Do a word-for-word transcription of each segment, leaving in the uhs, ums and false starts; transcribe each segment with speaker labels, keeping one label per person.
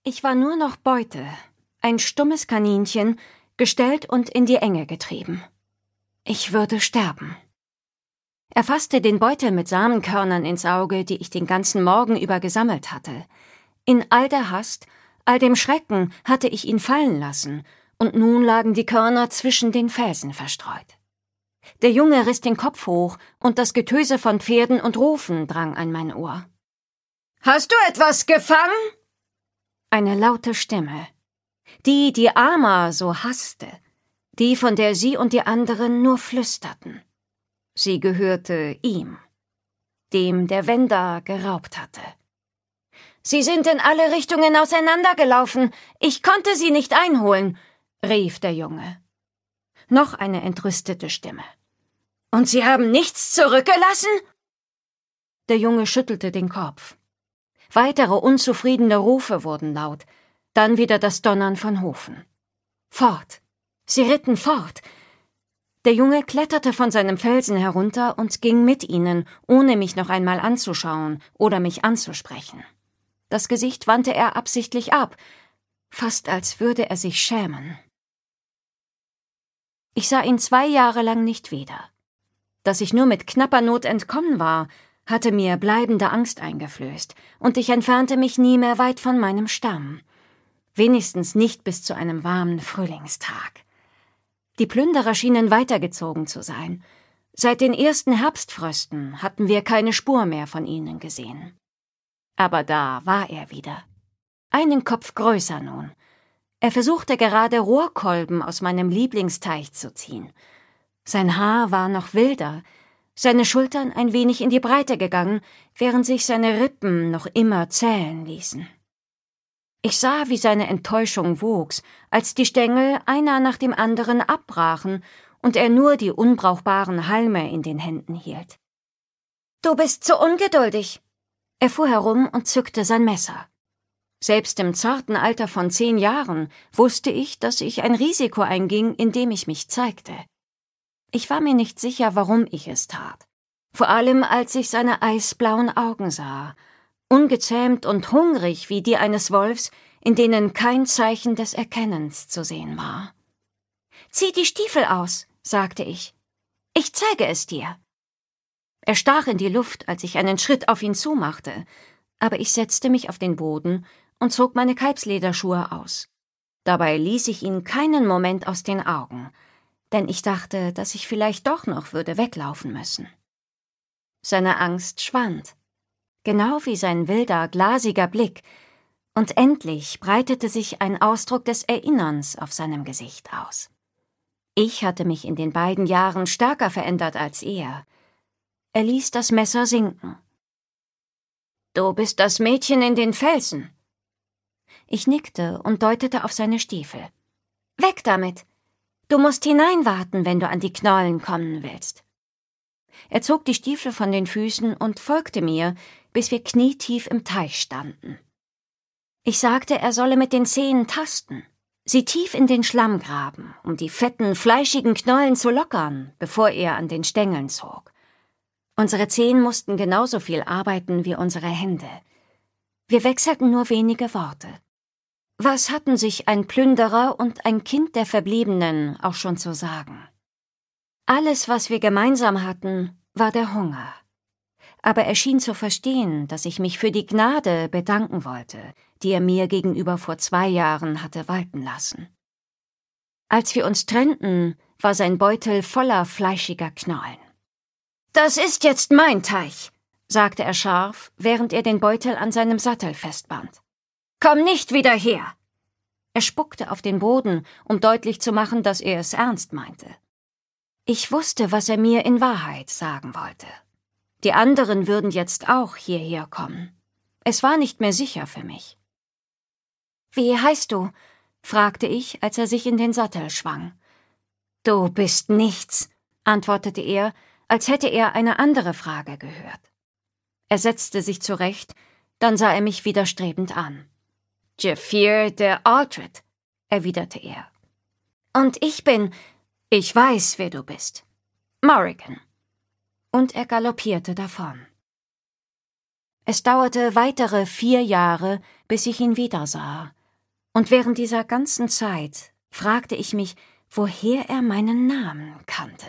Speaker 1: Ich war nur noch Beute, ein stummes Kaninchen, gestellt und in die Enge getrieben. Ich würde sterben. Er fasste den Beutel mit Samenkörnern ins Auge, die ich den ganzen Morgen über gesammelt hatte. In all der Hast, all dem Schrecken hatte ich ihn fallen lassen, und nun lagen die Körner zwischen den Felsen verstreut. Der Junge riss den Kopf hoch, und das Getöse von Pferden und Rufen drang an mein Ohr. »Hast du etwas gefangen?« Eine laute Stimme. Die, die Ama so hasste. Die, von der sie und die anderen nur flüsterten. Sie gehörte ihm, dem der Wenda geraubt hatte. »Sie sind in alle Richtungen auseinandergelaufen. Ich konnte sie nicht einholen«, rief der Junge. Noch eine entrüstete Stimme. »Und Sie haben nichts zurückgelassen?« Der Junge schüttelte den Kopf. Weitere unzufriedene Rufe wurden laut, dann wieder das Donnern von Hufen. Fort! Sie ritten fort! Der Junge kletterte von seinem Felsen herunter und ging mit ihnen, ohne mich noch einmal anzuschauen oder mich anzusprechen. Das Gesicht wandte er absichtlich ab, fast als würde er sich schämen. Ich sah ihn zwei Jahre lang nicht wieder. Dass ich nur mit knapper Not entkommen war, hatte mir bleibende Angst eingeflößt, und ich entfernte mich nie mehr weit von meinem Stamm. Wenigstens nicht bis zu einem warmen Frühlingstag. Die Plünderer schienen weitergezogen zu sein. Seit den ersten Herbstfrösten hatten wir keine Spur mehr von ihnen gesehen. Aber da war er wieder. Einen Kopf größer nun. Er versuchte gerade Rohrkolben aus meinem Lieblingsteich zu ziehen. Sein Haar war noch wilder, seine Schultern ein wenig in die Breite gegangen, während sich seine Rippen noch immer zählen ließen. Ich sah, wie seine Enttäuschung wuchs, als die Stängel einer nach dem anderen abbrachen und er nur die unbrauchbaren Halme in den Händen hielt. »Du bist zu ungeduldig!« Er fuhr herum und zückte sein Messer. Selbst im zarten Alter von zehn Jahren wusste ich, dass ich ein Risiko einging, indem ich mich zeigte. Ich war mir nicht sicher, warum ich es tat. Vor allem, als ich seine eisblauen Augen sah, ungezähmt und hungrig wie die eines Wolfs, in denen kein Zeichen des Erkennens zu sehen war. »Zieh die Stiefel aus«, sagte ich. »Ich zeige es dir.« Er stach in die Luft, als ich einen Schritt auf ihn zumachte, aber ich setzte mich auf den Boden und zog meine Kalbslederschuhe aus. Dabei ließ ich ihn keinen Moment aus den Augen, denn ich dachte, dass ich vielleicht doch noch würde weglaufen müssen. Seine Angst schwand, genau wie sein wilder, glasiger Blick, und endlich breitete sich ein Ausdruck des Erinnerns auf seinem Gesicht aus. Ich hatte mich in den beiden Jahren stärker verändert als er. Er ließ das Messer sinken. »Du bist das Mädchen in den Felsen.« Ich nickte und deutete auf seine Stiefel. »Weg damit! Du musst hineinwarten, wenn du an die Knollen kommen willst.« Er zog die Stiefel von den Füßen und folgte mir, bis wir knietief im Teich standen. Ich sagte, er solle mit den Zehen tasten, sie tief in den Schlamm graben, um die fetten, fleischigen Knollen zu lockern, bevor er an den Stängeln zog. Unsere Zehen mussten genauso viel arbeiten wie unsere Hände. Wir wechselten nur wenige Worte. Was hatten sich ein Plünderer und ein Kind der Verbliebenen auch schon zu sagen? Alles, was wir gemeinsam hatten, war der Hunger. Aber er schien zu verstehen, dass ich mich für die Gnade bedanken wollte, die er mir gegenüber vor zwei Jahren hatte walten lassen. Als wir uns trennten, war sein Beutel voller fleischiger Knollen. »Das ist jetzt mein Teich«, sagte er scharf, während er den Beutel an seinem Sattel festband. »Komm nicht wieder her!« Er spuckte auf den Boden, um deutlich zu machen, dass er es ernst meinte. Ich wusste, was er mir in Wahrheit sagen wollte. Die anderen würden jetzt auch hierher kommen. Es war nicht mehr sicher für mich. »Wie heißt du?« fragte ich, als er sich in den Sattel schwang. »Du bist nichts«, antwortete er, als hätte er eine andere Frage gehört. Er setzte sich zurecht, dann sah er mich widerstrebend an. »Jaffir de Aldred«, erwiderte er. »Und ich bin, ich weiß, wer du bist. Morrigan.« Und er galoppierte davon. Es dauerte weitere vier Jahre, bis ich ihn wiedersah. Und während dieser ganzen Zeit fragte ich mich, woher er meinen Namen kannte.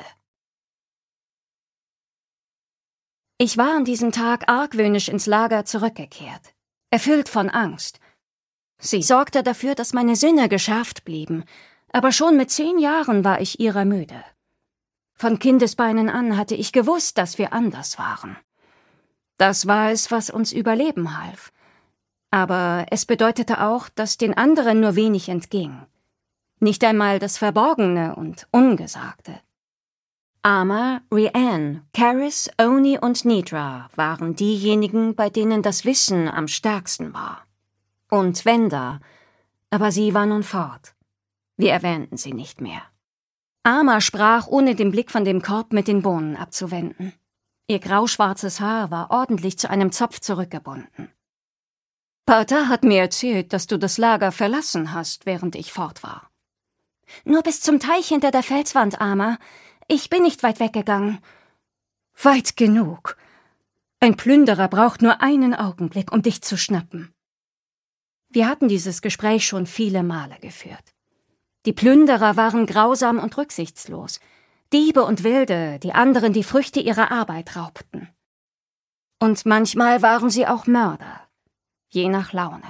Speaker 1: Ich war an diesem Tag argwöhnisch ins Lager zurückgekehrt, erfüllt von Angst. Sie sorgte dafür, dass meine Sinne geschärft blieben, aber schon mit zehn Jahren war ich ihrer müde. Von Kindesbeinen an hatte ich gewusst, dass wir anders waren. Das war es, was uns überleben half. Aber es bedeutete auch, dass den anderen nur wenig entging. Nicht einmal das Verborgene und Ungesagte. Ama, Rianne, Caris, Oni und Nidra waren diejenigen, bei denen das Wissen am stärksten war. Und Wenda, aber sie war nun fort. Wir erwähnten sie nicht mehr. Ama sprach, ohne den Blick von dem Korb mit den Bohnen abzuwenden. Ihr grauschwarzes Haar war ordentlich zu einem Zopf zurückgebunden. »Pater hat mir erzählt, dass du das Lager verlassen hast, während ich fort war.« »Nur bis zum Teich hinter der Felswand, Ama. Ich bin nicht weit weggegangen.« »Weit genug. Ein Plünderer braucht nur einen Augenblick, um dich zu schnappen.« Wir hatten dieses Gespräch schon viele Male geführt. Die Plünderer waren grausam und rücksichtslos. Diebe und Wilde, die anderen die Früchte ihrer Arbeit raubten. Und manchmal waren sie auch Mörder, je nach Laune.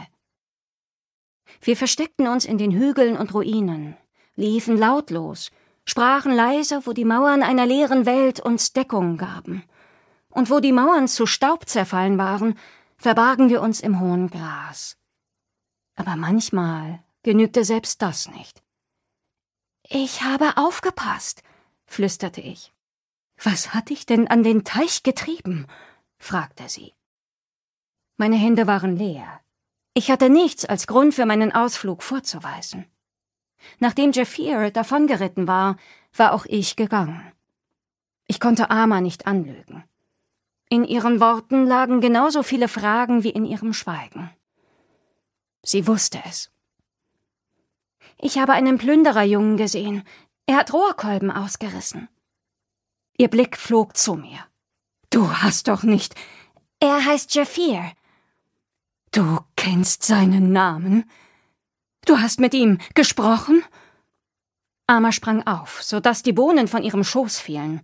Speaker 1: Wir versteckten uns in den Hügeln und Ruinen, liefen lautlos, sprachen leise, wo die Mauern einer leeren Welt uns Deckung gaben. Und wo die Mauern zu Staub zerfallen waren, verbargen wir uns im hohen Gras. Aber manchmal genügte selbst das nicht. »Ich habe aufgepasst«, flüsterte ich. »Was hat dich denn an den Teich getrieben?« fragte sie. Meine Hände waren leer. Ich hatte nichts als Grund für meinen Ausflug vorzuweisen. Nachdem Jaffir davongeritten war, war auch ich gegangen. Ich konnte Ama nicht anlügen. In ihren Worten lagen genauso viele Fragen wie in ihrem Schweigen. Sie wusste es. »Ich habe einen Plündererjungen gesehen. Er hat Rohrkolben ausgerissen.« Ihr Blick flog zu mir. »Du hast doch nicht...« »Er heißt Jaffir.« »Du kennst seinen Namen? Du hast mit ihm gesprochen?« Ama sprang auf, so dass die Bohnen von ihrem Schoß fielen.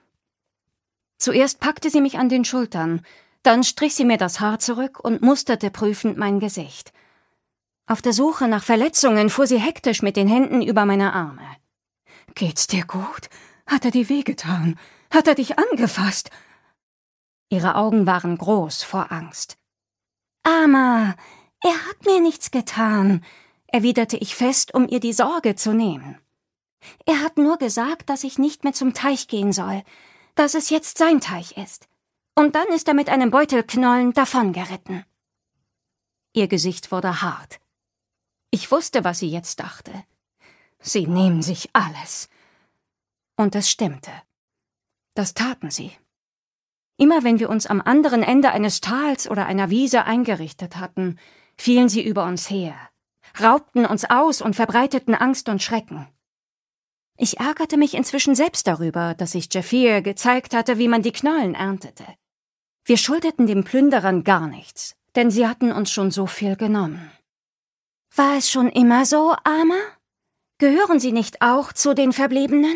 Speaker 1: Zuerst packte sie mich an den Schultern, dann strich sie mir das Haar zurück und musterte prüfend mein Gesicht. Auf der Suche nach Verletzungen fuhr sie hektisch mit den Händen über meine Arme. »Geht's dir gut? Hat er dir wehgetan? Hat er dich angefasst?« Ihre Augen waren groß vor Angst. »Ama, er hat mir nichts getan«, erwiderte ich fest, um ihr die Sorge zu nehmen. »Er hat nur gesagt, dass ich nicht mehr zum Teich gehen soll, dass es jetzt sein Teich ist. Und dann ist er mit einem Beutelknollen davongeritten.« Ihr Gesicht wurde hart. Ich wusste, was sie jetzt dachte. Sie nehmen sich alles. Und es stimmte. Das taten sie. Immer wenn wir uns am anderen Ende eines Tals oder einer Wiese eingerichtet hatten, fielen sie über uns her, raubten uns aus und verbreiteten Angst und Schrecken. Ich ärgerte mich inzwischen selbst darüber, dass ich Jaffir gezeigt hatte, wie man die Knollen erntete. Wir schuldeten den Plünderern gar nichts, denn sie hatten uns schon so viel genommen. »War es schon immer so, Ama? Gehören Sie nicht auch zu den Verbliebenen?«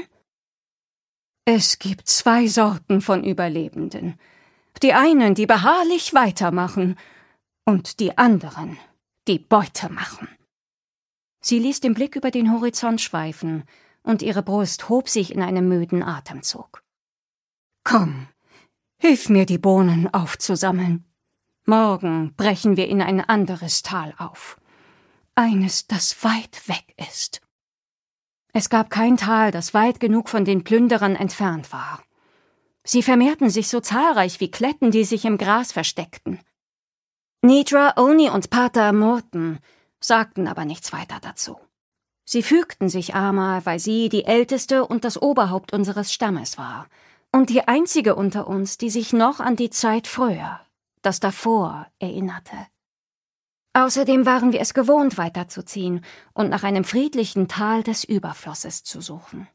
Speaker 1: »Es gibt zwei Sorten von Überlebenden. Die einen, die beharrlich weitermachen, und die anderen, die Beute machen.« Sie ließ den Blick über den Horizont schweifen, und ihre Brust hob sich in einem müden Atemzug. »Komm, hilf mir, die Bohnen aufzusammeln. Morgen brechen wir in ein anderes Tal auf. Eines, das weit weg ist.« Es gab kein Tal, das weit genug von den Plünderern entfernt war. Sie vermehrten sich so zahlreich wie Kletten, die sich im Gras versteckten. Nidra, Oni und Pater murrten, sagten aber nichts weiter dazu. Sie fügten sich Ama, weil sie die Älteste und das Oberhaupt unseres Stammes war und die einzige unter uns, die sich noch an die Zeit früher, das davor, erinnerte. Außerdem waren wir es gewohnt, weiterzuziehen und nach einem friedlichen Tal des Überflusses zu suchen.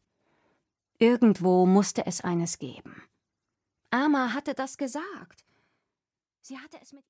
Speaker 1: Irgendwo musste es eines geben. Ama hatte das gesagt. Sie hatte es mit